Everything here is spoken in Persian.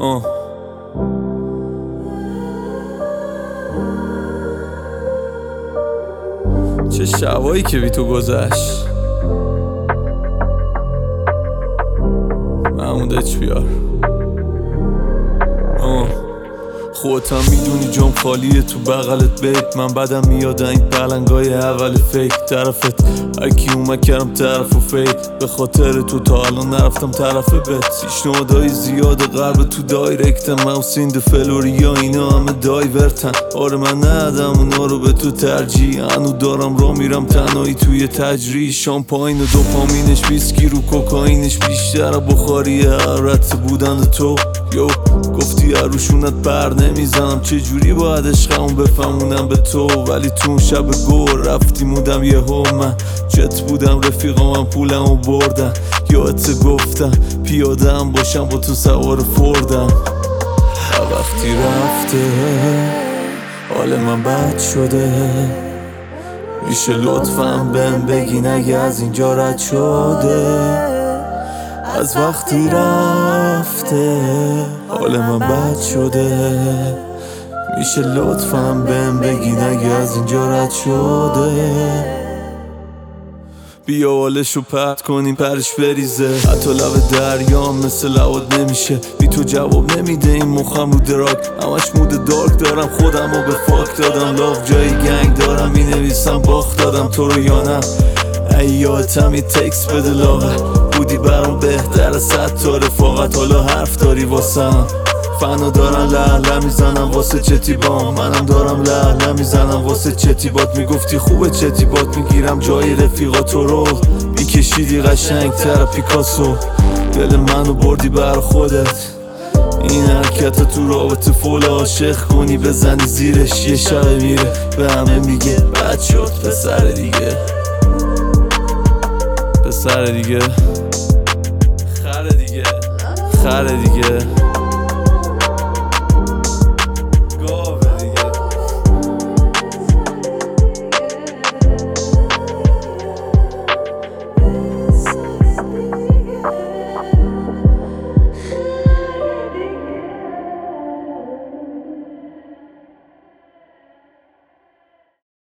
چه شبایی که بی تو گذشت. محمود اچ بیار. خودت هم میدونی جام خالیه تو بغلت بیت. من بدم میاد این پلنگای اول فیک طرفت. هرکی اومد کردم طرف و فیت. به خاطر تو تا الان نرفتم طرف بت. پیشنهادهای زیاده غرب تو دایرکتم. موسین فلوریا اینا همه دایورتن. آره من ندم اونا رو به تو ترجیح. هنو دارم را میرم تنهایی توی تجریح. شامپاین و دوپامینش ویسکی رو کوکائینش بیشتر بخاری حرارت بودن تو. یو گفتی عروشونت پر نمیزنم. چجوری باید عشقمون بفهمونم به تو. ولی تو اون شب گور رفتی مودم یهو. من جت بودم رفیقامم پولمو بردن. یادت گفتم پیاده هم باشم با تو سوار فوردم. وقتی رفته حال من بد شده. میشه لطفاً بهم بگین اگه از اینجا رد شده. از وقتی رفته حال من بد شده. میشه لطفاً بهم بگین اگه از اینجا رد شده. بیا حالشو پرت کنیم پرش بریزه. حتی لب دریام مثل لواد نمیشه. بی تو جواب نمیده این مخم رو دراگ. همش مود دارک دارم خودم رو به فاک دادم. لاف جای گنگ دارم مینویسم باخت دادم تو رو یا نه. ایاتم یه تکس بده لاغر. بودی برام بهتر 100 تا رفاقت. حالا حرف داری واسم. فنا دارن لهله میزنم واسه چتی بام. منم دارم لهله میزنم واسه چتی بات. میگفتی خوبه چتی بات میگیرم جای رفیقاتو رو. میکشیدی قشنگ تر پیکاسو. دل منو بردی بر خودت. این حرکت تو رابطه فول عاشق کنی بزنی زیرش. یه شب میره به همه میگه بد شد پسر دیگه. پسر دیگه خره دیگه. خره دیگه.